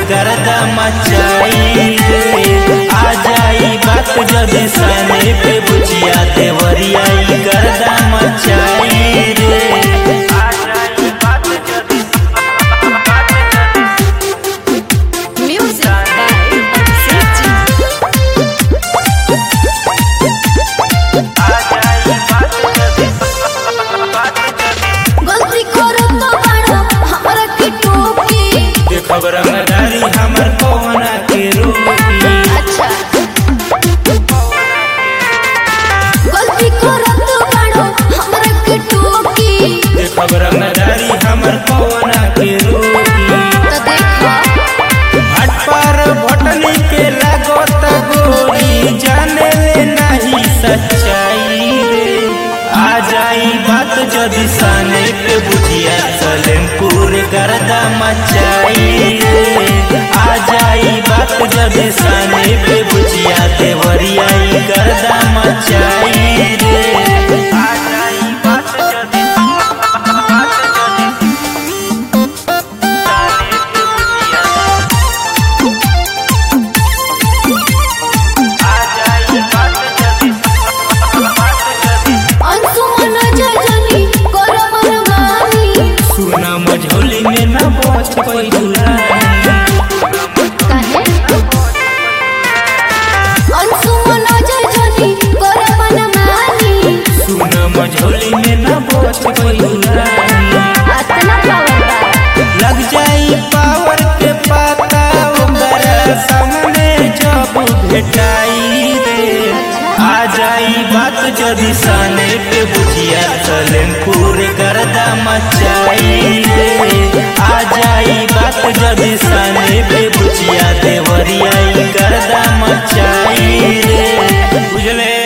गर्दा मचाई रे। आ जाई बात जदी सने पे बुझिया देवरिया गर्दा मचाई रे। खबर मदारी हमर पवना के रूपी। अच्छा गलती करत बाड़ो हमरा के टोकी। खबर मदारी हमर पवना के रूपी। तो देखो भट पर भटनी के लागत गोरी जाने ले नहीं सच्चाई रे। आ जाई बात जदी सने पे बुझिया सलेमपुर गर्दा मचाई रे। आ जाई बात जदी सने पे बुझिया देवरिया गर्दा मचाई रे। आ जाई बात जदी सुना मझोली में न बच कोई सुना मझोली में न बच कोई लग जाई पावर के पता ओकरा सामने जब भेटाई रे। आ जाई बात जदी सने पे बुझिया सलेमपुर गर्दा मचाई रे। आ जाई बात जदी सने पे बुझिया देवरिया गर्दा मचाई रे। बुझले।